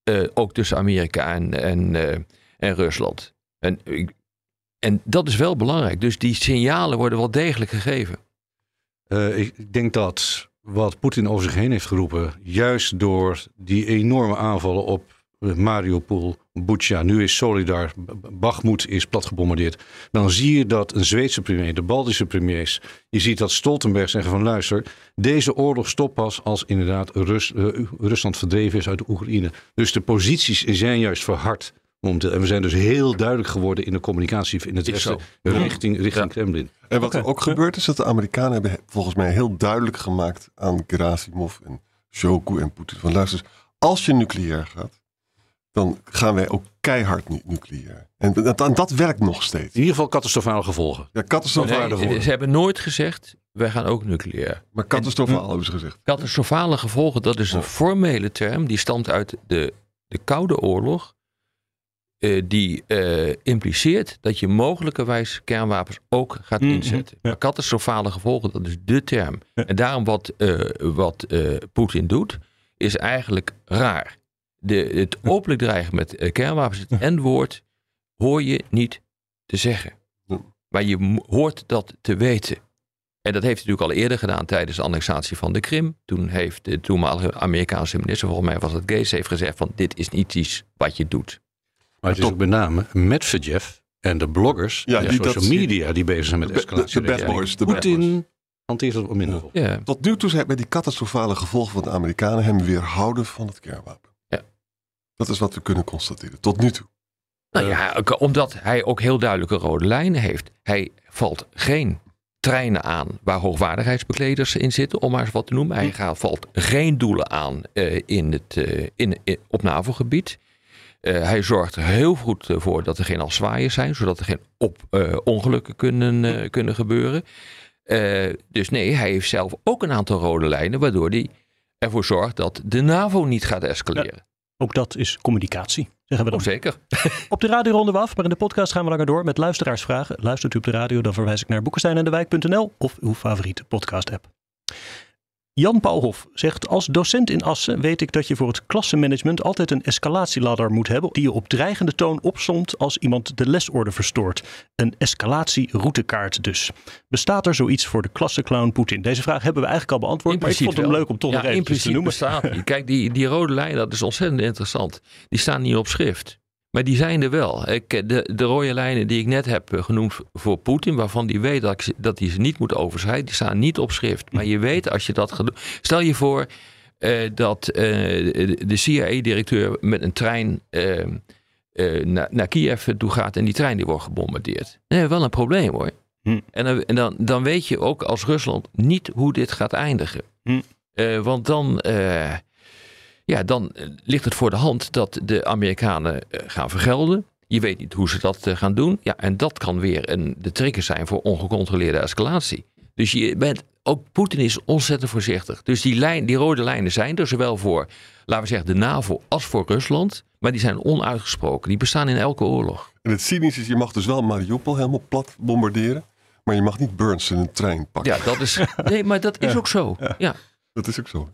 ook tussen Amerika en Rusland. En dat is wel belangrijk. Dus die signalen worden wel degelijk gegeven. Ik denk dat wat Poetin over zich heen heeft geroepen, juist door die enorme aanvallen op Mariupol, Bucha, nu is Solidar, Bakhmut is platgebombardeerd. Dan zie je dat een Zweedse premier, de Baltische premiers, je ziet dat Stoltenberg zeggen van luister, deze oorlog stopt pas als inderdaad Rusland verdreven is uit de Oekraïne. Dus de posities zijn juist verhard. En we zijn dus heel duidelijk geworden in de communicatie in het westen richting Kremlin. En wat er ook gebeurt is dat de Amerikanen hebben volgens mij heel duidelijk gemaakt aan Gerasimov en Shoigu en Poetin van luister, als je nucleair gaat, dan gaan wij ook keihard niet nucleair. En dat werkt nog steeds. In ieder geval catastrofale gevolgen. Ja, catastrofale gevolgen. Ze hebben nooit gezegd, wij gaan ook nucleair. Maar catastrofaal hebben ze gezegd. Catastrofale gevolgen, dat is een formele term. Die stamt uit de Koude Oorlog. Die impliceert dat je mogelijkerwijs kernwapens ook gaat inzetten. Maar catastrofale gevolgen, dat is de term. En daarom wat Poetin doet, is eigenlijk raar. Het openlijk dreigen met kernwapens, het N-woord, hoor je niet te zeggen. Maar je hoort dat te weten. En dat heeft hij natuurlijk al eerder gedaan tijdens de annexatie van de Krim. Toen heeft de toenmalige Amerikaanse minister, volgens mij was het Gates, heeft gezegd van dit is niet iets wat je doet. Maar het is ook met name Medvedev en de bloggers en de social media die bezig zijn met escalatie. De bad boys. Poetin hanteert dat op minder. Ja. Tot nu toe zijn bij die catastrofale gevolgen van de Amerikanen hem weerhouden van het kernwapen. Ja. Dat is wat we kunnen constateren. Tot nu toe. Nou ja, omdat hij ook heel duidelijke rode lijnen heeft. Hij valt geen treinen aan waar hoogwaardigheidsbekleders in zitten, om maar eens wat te noemen. Hij valt geen doelen aan op NAVO-gebied. Hij zorgt er heel goed voor dat er geen afzwaaiers zijn, zodat er geen ongelukken kunnen gebeuren. Dus nee, hij heeft zelf ook een aantal rode lijnen, waardoor hij ervoor zorgt dat de NAVO niet gaat escaleren. Ja, ook dat is communicatie, zeggen we dan. Zeker. Op de radio ronden we af, maar in de podcast gaan we langer door met luisteraarsvragen. Luistert u op de radio, dan verwijs ik naar boekensteinendewijk.nl of uw favoriete podcast-app. Jan Pauwhof zegt, als docent in Assen weet ik dat je voor het klassenmanagement altijd een escalatieladder moet hebben die je op dreigende toon opsomt als iemand de lesorde verstoort. Een escalatieroutekaart dus. Bestaat er zoiets voor de klassenclown Poetin? Deze vraag hebben we eigenlijk al beantwoord, maar ik vond hem leuk om toch nog even te noemen. Bestaat die. Kijk, die rode lijnen, dat is ontzettend interessant. Die staan niet op schrift. Maar die zijn er wel. De rode lijnen die ik net heb genoemd voor Poetin, waarvan die weet dat hij ze niet moet overschrijden, die staan niet op schrift. Maar je weet als je dat gaat doen. Stel je voor dat de CIA-directeur met een trein naar Kiev toe gaat en die trein die wordt gebombardeerd. Nee, wel een probleem hoor. En dan weet je ook als Rusland niet hoe dit gaat eindigen. Want dan ligt het voor de hand dat de Amerikanen gaan vergelden. Je weet niet hoe ze dat gaan doen. Ja, en dat kan weer de trigger zijn voor ongecontroleerde escalatie. Dus ook Poetin is ontzettend voorzichtig. Dus die rode lijnen zijn er zowel voor, laten we zeggen, de NAVO als voor Rusland. Maar die zijn onuitgesproken. Die bestaan in elke oorlog. En het cynische is, je mag dus wel Mariupol helemaal plat bombarderen. Maar je mag niet Burns in een trein pakken. Ja, dat is. Nee, maar dat is ook zo. Ja. Dat is ook zo.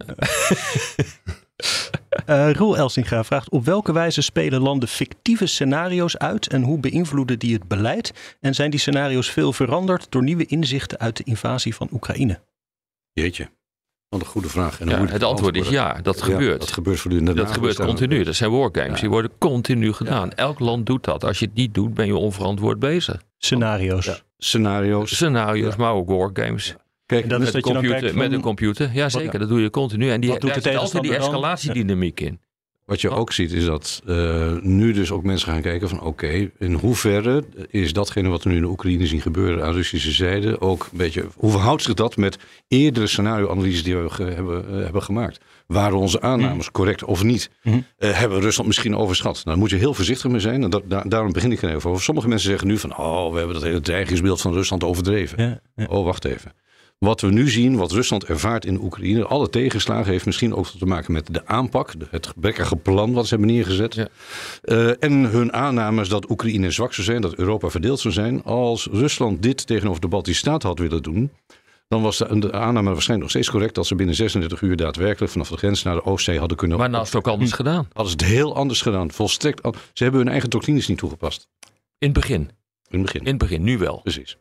Roel Elsinga vraagt, op welke wijze spelen landen fictieve scenario's uit en hoe beïnvloeden die het beleid? En zijn die scenario's veel veranderd door nieuwe inzichten uit de invasie van Oekraïne? Jeetje, wat een goede vraag. En het antwoord is ja, dat gebeurt. Dat gebeurt voortdurend. Dat gebeurt continu. Dat zijn wargames. Die worden continu gedaan. Ja. Elk land doet dat. Als je het niet doet, ben je onverantwoord bezig. Scenario's. Ja. Scenario's, maar ook wargames. Ja. Kijk, dat is met een computer. Ja, zeker. Dat doe je continu. En daar zit altijd die escalatiedynamiek in. Wat je ook ziet is dat nu dus ook mensen gaan kijken van oké, in hoeverre is datgene wat we nu in de Oekraïne zien gebeuren aan Russische zijde ook een beetje, hoe verhoudt zich dat met eerdere scenario-analyses die we hebben gemaakt? Waren onze aannames correct of niet? Hebben we Rusland misschien overschat? Nou, daar moet je heel voorzichtig mee zijn. En daarom begin ik er even over. Sommige mensen zeggen nu van we hebben dat hele dreigingsbeeld van Rusland overdreven. Ja. Oh, wacht even. Wat we nu zien, wat Rusland ervaart in Oekraïne, alle tegenslagen heeft misschien ook te maken met de aanpak, het gebrekkige plan wat ze hebben neergezet. Ja. En hun aannames dat Oekraïne zwak zou zijn, dat Europa verdeeld zou zijn. Als Rusland dit tegenover de Baltische Staten had willen doen, dan was de aanname waarschijnlijk nog steeds correct dat ze binnen 36 uur daadwerkelijk vanaf de grens naar de Oostzee hadden kunnen. Maar nou is het ook anders gedaan. Hadden ze het heel anders gedaan. Volstrekt. Ze hebben hun eigen doctrines niet toegepast. In het begin. In het begin, nu wel. Precies.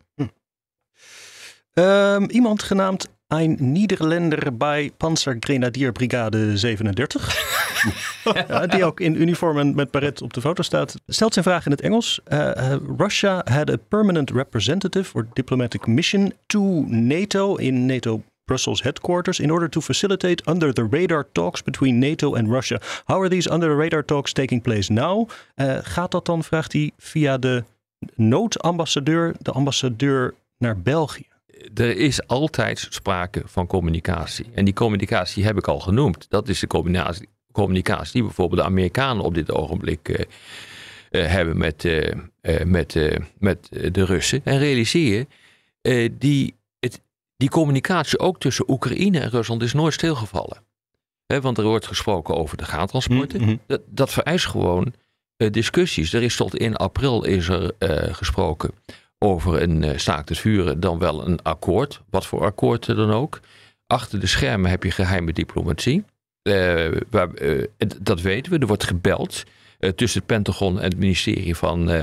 Iemand genaamd Ein Niederländer bij Panzergrenadierbrigade 37. Die ook in uniform en met baret op de foto staat. Stelt zijn vraag in het Engels. Russia had a permanent representative or diplomatic mission to NATO in NATO Brussels headquarters in order to facilitate under the radar talks between NATO and Russia. How are these under the radar talks taking place now? Gaat dat dan, vraagt hij, via de noodambassadeur, de ambassadeur naar België? Er is altijd sprake van communicatie. En die communicatie heb ik al genoemd. Dat is de communicatie die bijvoorbeeld de Amerikanen op dit ogenblik hebben met de Russen. En realiseer je, die communicatie ook tussen Oekraïne en Rusland is nooit stilgevallen. Want er wordt gesproken over de gaantransporten. Mm-hmm. Dat vereist gewoon discussies. Er is tot in april gesproken over een staakt het vuren, dan wel een akkoord. Wat voor akkoord dan ook. Achter de schermen heb je geheime diplomatie. Dat weten we. Er wordt gebeld tussen het Pentagon en het ministerie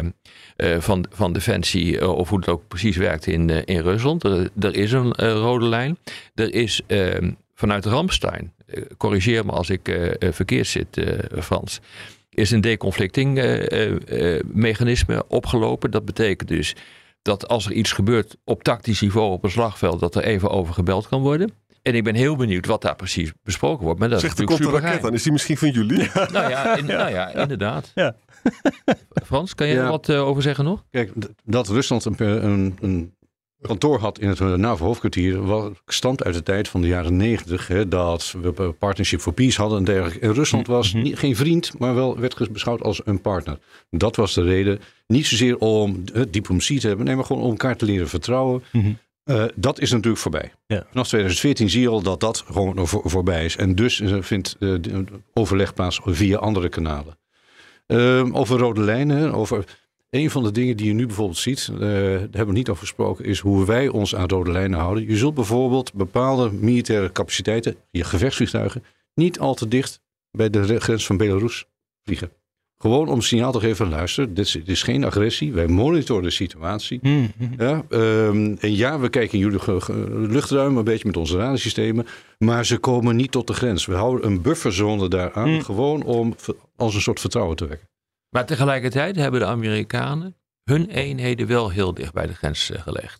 van Defensie, of hoe het ook precies werkt in Rusland. Er is een rode lijn. Er is vanuit Ramstein, corrigeer me als ik verkeerd zit, Frans, is een deconflicting mechanisme opgelopen. Dat betekent dus dat als er iets gebeurt op tactisch niveau op een slagveld, dat er even over gebeld kan worden. En ik ben heel benieuwd wat daar precies besproken wordt. Maar dat zegt, er komt een raket aan. Is die misschien van jullie? Nou ja, inderdaad. Ja. Frans, kan jij er wat over zeggen nog? Kijk, dat Rusland een kantoor had in het NAVO-hoofdkwartier stamt uit de tijd van de jaren 90. Dat we Partnership for Peace hadden en dergelijke. En Rusland was geen vriend, maar wel werd beschouwd als een partner. Dat was de reden. Niet zozeer om diplomatie te hebben, nee, maar gewoon om elkaar te leren vertrouwen. Mm-hmm. Dat is natuurlijk voorbij. Ja. Vanaf 2014 zie je al dat gewoon voorbij is. En dus vindt overleg plaats via andere kanalen. Over rode lijnen, over een van de dingen die je nu bijvoorbeeld ziet, daar hebben we niet over gesproken, is hoe wij ons aan rode lijnen houden. Je zult bijvoorbeeld bepaalde militaire capaciteiten, je gevechtsvliegtuigen, niet al te dicht bij de grens van Belarus vliegen. Gewoon om signaal te geven, luister, dit is geen agressie. Wij monitoren de situatie. Mm-hmm. Ja, en we kijken in jullie luchtruim een beetje met onze radarsystemen. Maar ze komen niet tot de grens. We houden een bufferzone daaraan. Gewoon om als een soort vertrouwen te wekken. Maar tegelijkertijd hebben de Amerikanen hun eenheden wel heel dicht bij de grens gelegd.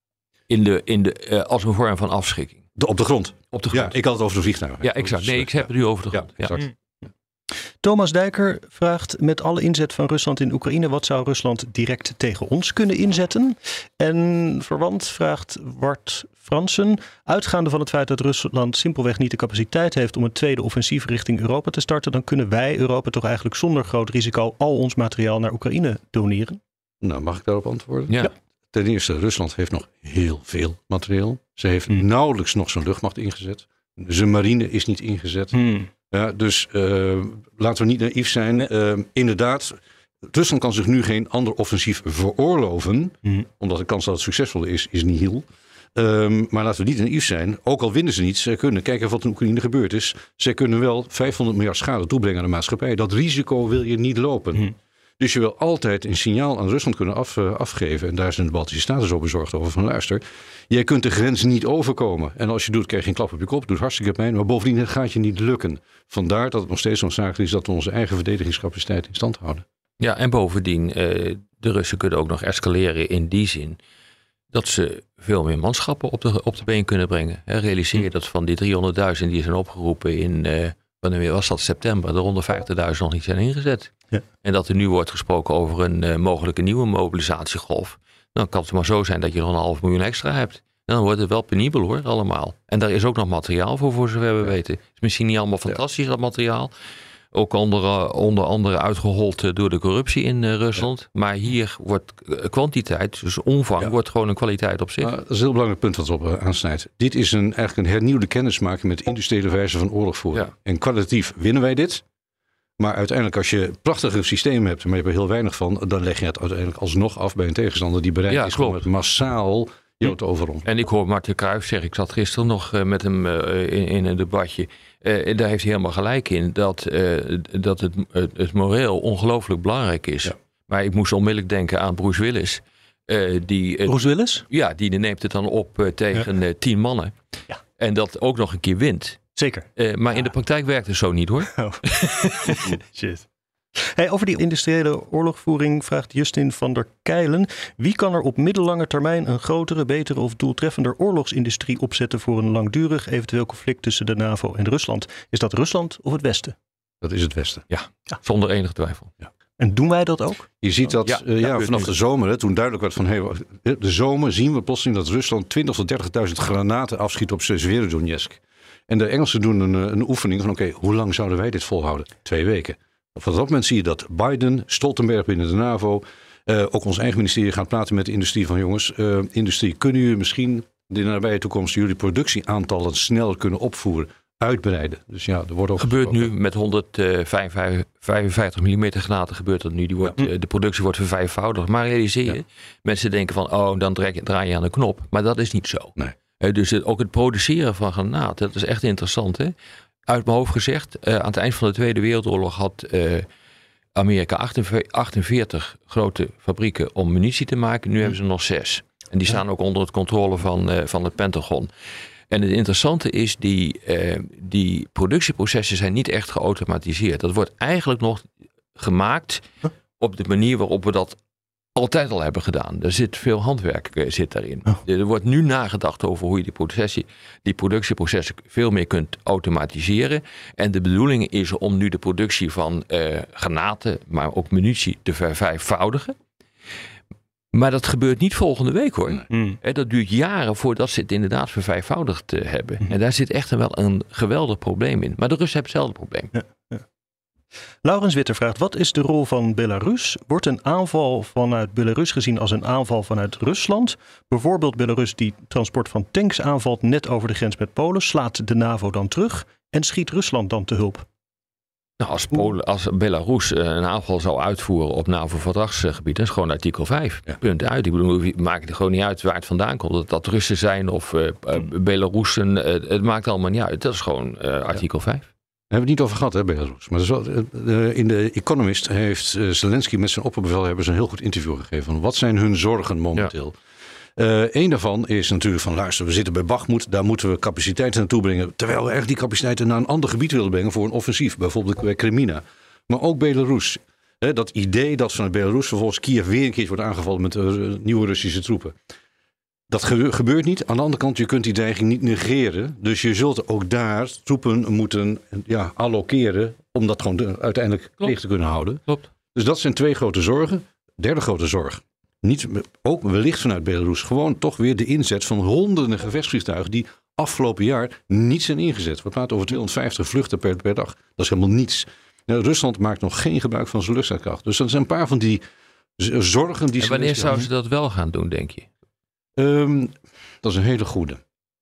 Als een vorm van afschrikking. Op de grond? Op de grond. Ja, ik had het over de vliegtuigen. Ja, exact. Nee, ik heb het nu over de grond. Ja, exact. Ja. Thomas Dijker vraagt, met alle inzet van Rusland in Oekraïne, wat zou Rusland direct tegen ons kunnen inzetten? En verwant vraagt Wart Fransen, uitgaande van het feit dat Rusland simpelweg niet de capaciteit heeft om een tweede offensief richting Europa te starten, dan kunnen wij, Europa, toch eigenlijk zonder groot risico al ons materiaal naar Oekraïne doneren? Nou, mag ik daarop antwoorden? Ja. Ten eerste, Rusland heeft nog heel veel materiaal. Ze heeft nauwelijks nog zijn luchtmacht ingezet. Zijn marine is niet ingezet. Ja, dus laten we niet naïef zijn. Inderdaad, Rusland kan zich nu geen ander offensief veroorloven. Omdat de kans dat het succesvol is nihil. Maar laten we niet naïef zijn. Ook al winnen ze niet, ze kunnen kijken wat in Oekraïne gebeurd is. Ze kunnen wel 500 miljard schade toebrengen aan de maatschappij. Dat risico wil je niet lopen. Dus je wil altijd een signaal aan Rusland kunnen afgeven. En daar zijn de Baltische Staten zo bezorgd over. Van luister, jij kunt de grens niet overkomen. En als je doet, krijg je een klap op je kop. Doet hartstikke pijn. Maar bovendien, het gaat je niet lukken. Vandaar dat het nog steeds noodzakelijk is dat we onze eigen verdedigingscapaciteit in stand houden. Ja, en bovendien, de Russen kunnen ook nog escaleren in die zin dat ze veel meer manschappen op de been kunnen brengen. Realiseer je dat van die 300.000 die zijn opgeroepen in, wanneer was dat, september, er 150.000 nog niet zijn ingezet. Ja. En dat er nu wordt gesproken over een mogelijke nieuwe mobilisatiegolf. Dan kan het maar zo zijn dat je nog 500.000 extra hebt. En dan wordt het wel penibel hoor, allemaal. En daar is ook nog materiaal voor zover we weten. Het is misschien niet allemaal fantastisch, dat materiaal. Ook onder andere uitgehold door de corruptie in Rusland. Ja. Maar hier wordt kwantiteit, dus omvang, wordt gewoon een kwaliteit op zich. Dat is een heel belangrijk punt wat op aansnijdt. Dit is eigenlijk een hernieuwde kennismaking met industriële wijze van oorlogvoering. Ja. En kwalitatief winnen wij dit. Maar uiteindelijk als je prachtige systemen hebt, maar je hebt er heel weinig van, dan leg je het uiteindelijk alsnog af bij een tegenstander die bereid is om het massaal Jood overal. En ik hoor Martin Cruijff zeggen, ik zat gisteren nog met hem in een debatje. En daar heeft hij helemaal gelijk in, dat het moreel ongelooflijk belangrijk is. Ja. Maar ik moest onmiddellijk denken aan Bruce Willis. Bruce Willis? Ja, die neemt het dan op tegen 10 mannen. Ja. En dat ook nog een keer wint. Zeker. Maar in de praktijk werkt het zo niet, hoor. Oh. Shit. Hey, over die industriële oorlogvoering vraagt Justin van der Keilen. Wie kan er op middellange termijn een grotere, betere of doeltreffender oorlogsindustrie opzetten voor een langdurig eventueel conflict tussen de NAVO en Rusland? Is dat Rusland of het Westen? Dat is het Westen. Ja. Zonder enige twijfel. Ja. En doen wij dat ook? Je ziet dat vanaf de zomer, toen duidelijk werd van de zomer zien we plotseling dat Rusland 20.000 tot 30.000 granaten afschiet op Severodonetsk. En de Engelsen doen een oefening van hoe lang zouden wij dit volhouden? 2 weken. Op dat moment zie je dat Biden, Stoltenberg binnen de NAVO, ook ons eigen ministerie gaat praten met de industrie van jongens, industrie, kunnen jullie misschien in de nabije toekomst jullie productieaantallen sneller kunnen opvoeren, uitbreiden? Dus ja, er wordt ook gebeurt nu met 155 mm granaten gebeurt dat nu. De productie wordt vervijfvoudigd. Maar realiseer je, mensen denken van dan draai je aan de knop. Maar dat is niet zo. Nee. Dus ook het produceren van granaten, dat is echt interessant, hè? Uit mijn hoofd gezegd, aan het eind van de Tweede Wereldoorlog had Amerika 48 grote fabrieken om munitie te maken. Nu hebben ze nog 6. En die staan ook onder het controle van het Pentagon. En het interessante is, die productieprocessen zijn niet echt geautomatiseerd. Dat wordt eigenlijk nog gemaakt op de manier waarop we dat altijd al hebben gedaan. Er zit veel handwerk daarin. Er wordt nu nagedacht over hoe je die productieprocessen veel meer kunt automatiseren. En de bedoeling is om nu de productie van granaten, maar ook munitie te vervijfvoudigen. Maar dat gebeurt niet volgende week, hoor. Nee. Dat duurt jaren voordat ze het inderdaad vervijfvoudigd hebben. En daar zit echt wel een geweldig probleem in. Maar de Russen hebben hetzelfde probleem. Ja. Laurens Witter vraagt, wat is de rol van Belarus? Wordt een aanval vanuit Belarus gezien als een aanval vanuit Rusland? Bijvoorbeeld Belarus die transport van tanks aanvalt net over de grens met Polen. Slaat de NAVO dan terug en schiet Rusland dan te hulp? Nou, als Belarus een aanval zou uitvoeren op NAVO-verdragsgebied, dat is gewoon artikel 5. Ja. Punt uit. Ik bedoel, we maken er gewoon niet uit waar het vandaan komt. Dat Russen zijn of Belarussen, het maakt allemaal niet uit. Dat is gewoon artikel 5. Daar hebben we het niet over gehad, hè, Belarus. Maar in de Economist heeft Zelensky met zijn opperbevelhebbers een heel goed interview gegeven. Van wat zijn hun zorgen momenteel? Ja. Eén daarvan is natuurlijk van, luister, we zitten bij Bakhmut, daar moeten we capaciteiten naartoe brengen. Terwijl we eigenlijk die capaciteiten naar een ander gebied willen brengen voor een offensief. Bijvoorbeeld bij Crimea. Maar ook Belarus. Dat idee dat vanuit Belarus vervolgens Kiev weer een keer wordt aangevallen met nieuwe Russische troepen. Dat gebeurt niet. Aan de andere kant, je kunt die dreiging niet negeren. Dus je zult ook daar troepen moeten allokeren om dat gewoon uiteindelijk leeg te kunnen houden. Klopt. Dus dat zijn 2 grote zorgen. Derde grote zorg. Niet, ook wellicht vanuit Belarus. Gewoon toch weer de inzet van honderden gevechtsvliegtuigen die afgelopen jaar niet zijn ingezet. We praten over 250 vluchten per dag. Dat is helemaal niets. Rusland maakt nog geen gebruik van zijn luchtstrijdkracht. Dus dat zijn een paar van die zorgen. Die en wanneer zouden ze dat wel gaan doen, denk je? Dat is een hele goede.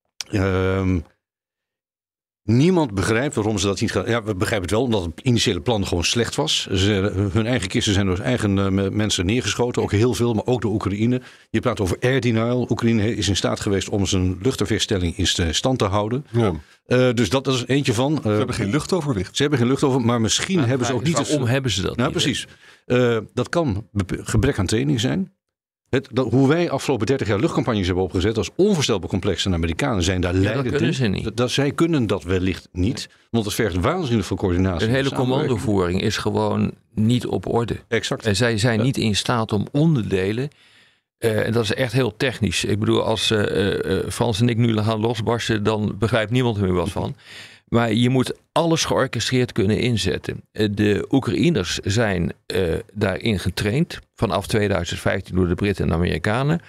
Niemand begrijpt waarom ze dat niet gaan. Ja, we begrijpen het wel, omdat het initiële plan gewoon slecht was. Hun eigen kisten zijn door eigen mensen neergeschoten. Ook heel veel, maar ook door Oekraïne. Je praat over air denial. Oekraïne is in staat geweest om zijn luchtafweerstelling in stand te houden. Ja. Dus dat is eentje van. Ze hebben geen luchtoverwicht. Ze hebben geen luchtover, maar misschien hebben ze ook niet. Waarom hebben ze dat? Nou, niet, precies. Dat kan gebrek aan training zijn. Hoe wij afgelopen 30 jaar luchtcampagnes hebben opgezet, dat is onvoorstelbaar complex. En de Amerikanen zijn daar leidend in. Dat kunnen ze niet. Zij kunnen dat wellicht niet, want het vergt waanzinnig veel coördinatie. De hele commandovoering is gewoon niet op orde. Exact. En zij zijn niet in staat om onderdelen. En dat is echt heel technisch. Ik bedoel, als Frans en ik nu gaan losbarsten, dan begrijpt niemand er meer wat van. Maar je moet alles georchestreerd kunnen inzetten. De Oekraïners zijn daarin getraind. Vanaf 2015 door de Britten en de Amerikanen.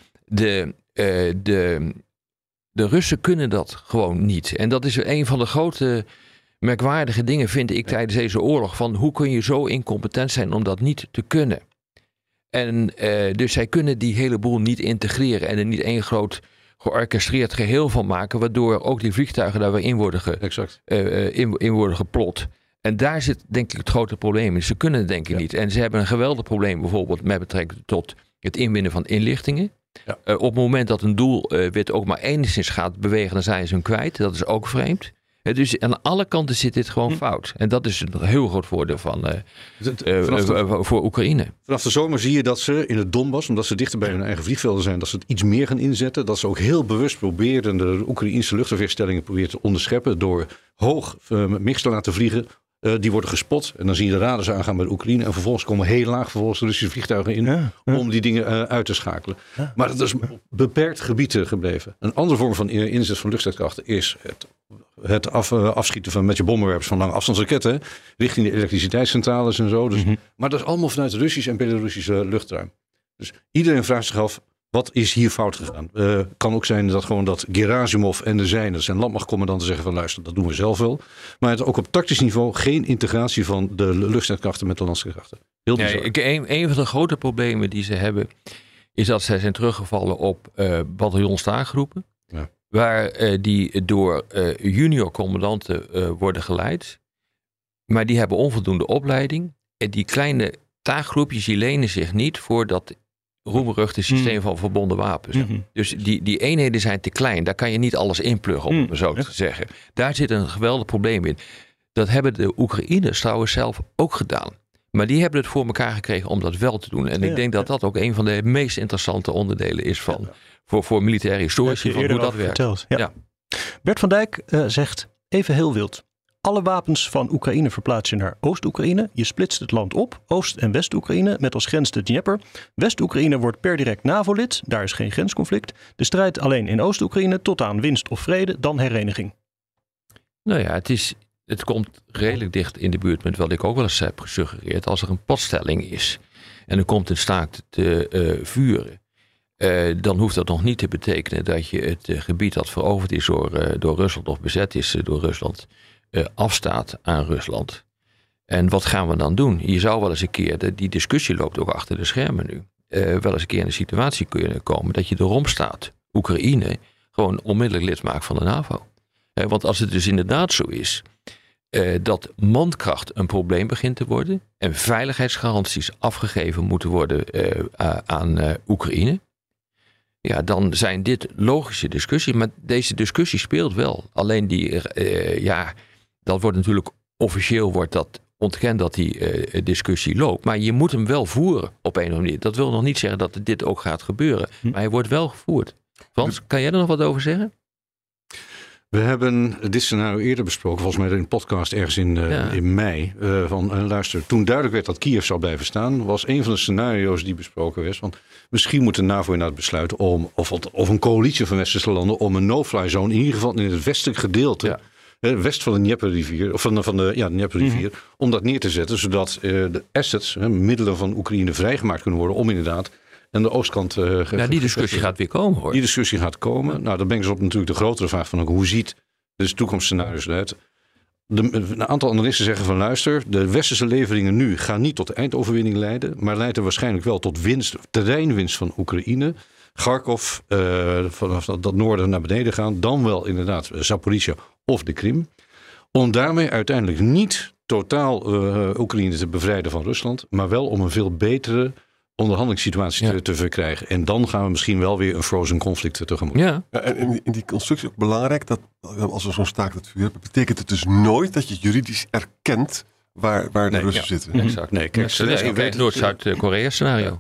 De Russen kunnen dat gewoon niet. En dat is een van de grote merkwaardige dingen, vind ik, tijdens deze oorlog. Van hoe kun je zo incompetent zijn om dat niet te kunnen? En dus zij kunnen die hele boel niet integreren. En er niet één groot georchestreerd geheel van maken, waardoor ook die vliegtuigen daar weer in worden geplot. En daar zit denk ik het grote probleem in. Ze kunnen het denk ik niet. En ze hebben een geweldig probleem bijvoorbeeld met betrekking tot het inwinnen van inlichtingen. Ja. Op het moment dat een doelwit ook maar enigszins gaat bewegen, dan zijn ze hem kwijt. Dat is ook vreemd. Dus aan alle kanten zit dit gewoon fout. En dat is een heel groot voordeel voor Oekraïne. Vanaf de zomer zie je dat ze in het Donbass, omdat ze dichter bij hun eigen vliegvelden zijn, dat ze het iets meer gaan inzetten. Dat ze ook heel bewust proberen de Oekraïnse luchtafweerstellingen proberen te onderscheppen door hoog MiGs te laten vliegen. Die worden gespot en dan zie je de radars aangaan bij de Oekraïne. En vervolgens komen heel laag de Russische vliegtuigen in om die dingen uit te schakelen. Ja. Maar dat is op beperkt gebied gebleven. Een andere vorm van inzet van luchtstrijdkrachten is het afschieten van met je bommenwerpers van lange afstandsraketten richting de elektriciteitscentrales en zo. Dus, maar dat is allemaal vanuit het Russisch en Belarussische luchtruim. Dus iedereen vraagt zich af, wat is hier fout gegaan? Kan ook zijn dat Gerasimov en de zijnen, zijn landmachtcommandanten, zeggen van luister, dat doen we zelf wel. Maar het ook op tactisch niveau geen integratie van de luchtstrijdkrachten met de landstrijdkrachten. Heel bizar. Een van de grote problemen die ze hebben, is dat zij zijn teruggevallen op bataljonstaakgroepen. Ja. Waar die door junior commandanten worden geleid. Maar die hebben onvoldoende opleiding. En die kleine taakgroepjes die lenen zich niet voor dat roemruchte systeem van verbonden wapens. Dus die eenheden zijn te klein. Daar kan je niet alles inpluggen, om het zo te zeggen. Daar zit een geweldig probleem in. Dat hebben de Oekraïners trouwens zelf ook gedaan. Maar die hebben het voor elkaar gekregen om dat wel te doen. En ik denk dat dat ook een van de meest interessante onderdelen is van voor militaire historici van hoe dat werkt. Ja. Bert van Dijk zegt even heel wild. Alle wapens van Oekraïne verplaats je naar Oost-Oekraïne. Je splitst het land op, Oost- en West-Oekraïne, met als grens de Dnieper. West-Oekraïne wordt per direct NAVO-lid, daar is geen grensconflict. De strijd alleen in Oost-Oekraïne tot aan winst of vrede, dan hereniging. Nou ja, het komt redelijk dicht in de buurt met wat ik ook wel eens heb gesuggereerd. Als er een padstelling is en er komt een staakt te vuren, dan hoeft dat nog niet te betekenen dat je het gebied dat veroverd is door Rusland of bezet is door Rusland, afstaat aan Rusland. En wat gaan we dan doen? Je zou wel eens een keer, die discussie loopt ook achter de schermen nu, wel eens een keer in de situatie kunnen komen dat je erom staat, Oekraïne, gewoon onmiddellijk lid maakt van de NAVO. Want als het dus inderdaad zo is dat mankracht een probleem begint te worden en veiligheidsgaranties afgegeven moeten worden aan Oekraïne, ja, dan zijn dit logische discussies. Maar deze discussie speelt wel. Alleen dat wordt natuurlijk officieel ontkend dat die discussie loopt. Maar je moet hem wel voeren op een of andere manier. Dat wil nog niet zeggen dat dit ook gaat gebeuren. Maar hij wordt wel gevoerd. Frans, kan jij er nog wat over zeggen? We hebben dit scenario eerder besproken, volgens mij in een podcast ergens in mei. Luister, toen duidelijk werd dat Kiev zou blijven staan, was een van de scenario's die besproken werd. Want misschien moet de NAVO inderdaad besluiten of een coalitie van westerse landen om een no-fly zone, in ieder geval in het westelijk gedeelte, west van de Dnieperrivier, of van de Dnieperrivier, om dat neer te zetten, zodat de assets, middelen van Oekraïne vrijgemaakt kunnen worden om inderdaad aan de oostkant. Die discussie gaat weer komen, hoor. Die discussie gaat komen. Nou, dan ben ik dus op natuurlijk de grotere vraag van hoe ziet de toekomstscenario's eruit. Een aantal analisten zeggen van luister, de westerse leveringen nu gaan niet tot de eindoverwinning leiden, maar leiden waarschijnlijk wel tot terreinwinst van Oekraïne. Kharkov, vanaf dat noorden naar beneden gaan, dan wel inderdaad Zaporizhzhia of de Krim. Om daarmee uiteindelijk niet totaal Oekraïne te bevrijden van Rusland, maar wel om een veel betere onderhandelingssituatie te verkrijgen. En dan gaan we misschien wel weer een frozen conflict tegemoet. Ja. En in die constructie ook belangrijk dat als we zo'n staakt het vuur hebben, betekent het dus nooit dat je juridisch erkent waar de Russen zitten. Exact. Nee, kijk, Noord-Zuid-Korea scenario.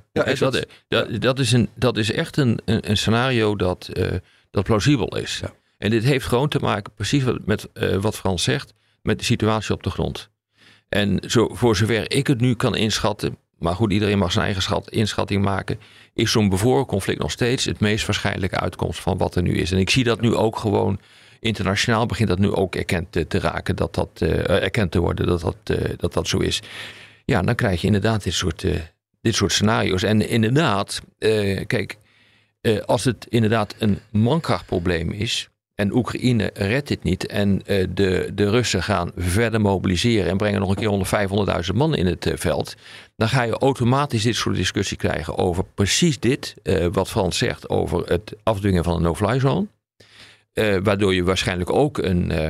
Dat is echt een scenario dat plausibel is. Ja. En dit heeft gewoon te maken, precies met wat Frans zegt, met de situatie op de grond. En voor zover ik het nu kan inschatten, maar goed, iedereen mag zijn eigen inschatting maken, is zo'n bevroren conflict nog steeds het meest waarschijnlijke uitkomst van wat er nu is. En ik zie dat nu ook gewoon internationaal begint dat nu ook erkend te raken, erkend te worden dat zo is. Ja, dan krijg je inderdaad dit soort scenario's. En inderdaad, kijk, als het inderdaad een mankrachtprobleem is en Oekraïne redt dit niet en de Russen gaan verder mobiliseren en brengen nog een keer 500.000 man in het veld, dan ga je automatisch dit soort discussie krijgen over precies dit, wat Frans zegt over het afdwingen van een no-fly zone. Waardoor je waarschijnlijk ook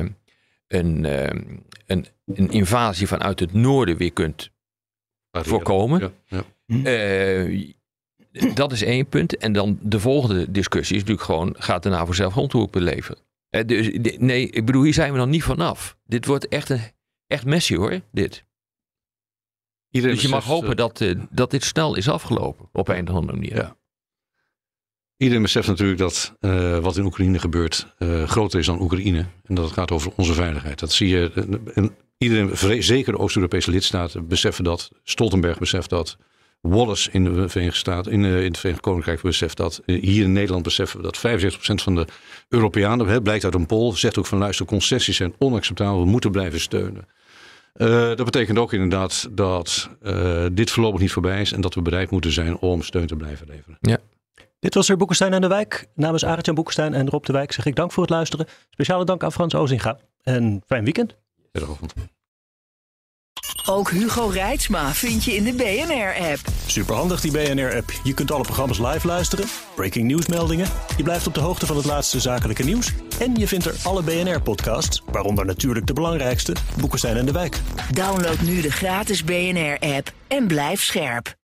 een invasie vanuit het noorden weer kunt voorkomen. Ja. dat is 1 punt. En dan de volgende discussie is natuurlijk gewoon, gaat de NAVO zelf grondtroepen beleveren? Nee, ik bedoel, hier zijn we nog niet vanaf. Dit wordt echt messy hoor, dit. Dus je mag hopen dat dit snel is afgelopen op een of andere manier. Ja. Iedereen beseft natuurlijk dat wat in Oekraïne gebeurt groter is dan Oekraïne. En dat het gaat over onze veiligheid. Dat zie je. Iedereen, zeker de Oost-Europese lidstaten, beseffen dat. Stoltenberg beseft dat. Wallace in de Verenigde Staten, in het Verenigd Koninkrijk beseft dat. Hier in Nederland beseffen we dat 75% van de Europeanen, blijkt uit een poll, zegt ook van luister, concessies zijn onacceptabel. We moeten blijven steunen. Dat betekent ook inderdaad dat dit voorlopig niet voorbij is en dat we bereid moeten zijn om steun te blijven leveren. Ja. Dit was er Boekenstein en de Wijk. Namens Arend-Jan Boekenstein en Rob de Wijk zeg ik dank voor het luisteren. Speciale dank aan Frans Ozinga. En fijn weekend. Goedenavond. Ook Hugo Reitsma vind je in de BNR-app. Superhandig die BNR-app. Je kunt alle programma's live luisteren, breaking nieuwsmeldingen. Je blijft op de hoogte van het laatste zakelijke nieuws. En je vindt er alle BNR-podcasts, waaronder natuurlijk de belangrijkste, Boekenstein en de Wijk. Download nu de gratis BNR-app en blijf scherp.